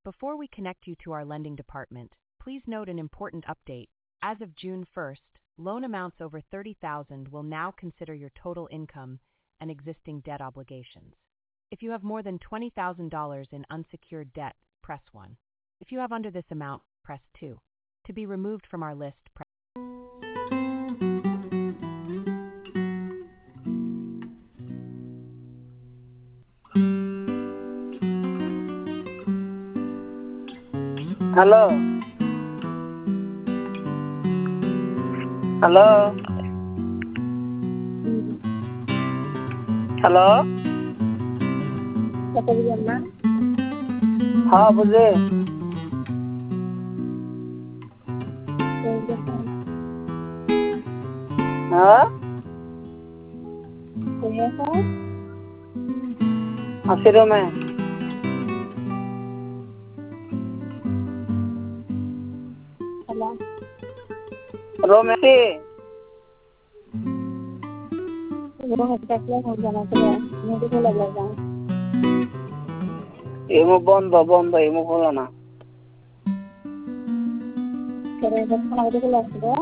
Before we connect you to our lending department, please note an important update. As of June 1st, loan amounts over $30,000 will now consider your total income and existing debt obligations. If you have more than $20,000 in unsecured debt, press 1. If you have under this amount, press 2. To be removed from our list, press Hello. Hello. Hello. हाँ बुझे हाँ अस्सी में रो में ammo बंद बंद ammo खोला ना